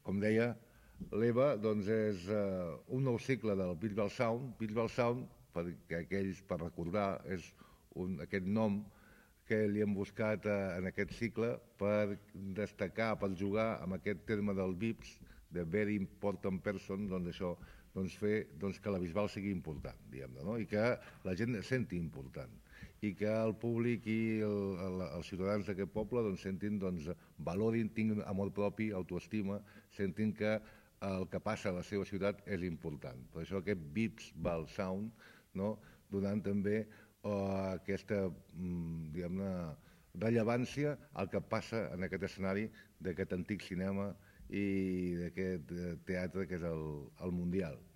com deia l'Eva, doncs és un nou cicle del Bisbal Sound. Bisbal Sound, perquè aquells, per recordar, és aquest nom que li hem buscat en aquest cicle per destacar, per jugar amb aquest terme del VIPs, de Very Important Person, doncs això, doncs fer que la Bisbal sigui important, diguem-ne, no? I que la gent es senti important, i que el públic i els ciutadans d'aquest poble doncs sentin, doncs, valorin, tinguin amor propi, autoestima, sentin que el que passa a la seva ciutat és important. Per això aquest Bisbal Sound, no?, donant també aquesta, diguem-ne, rellevància al que passa en aquest escenari d'aquest antic cinema i d'aquest teatre que és el Mundial.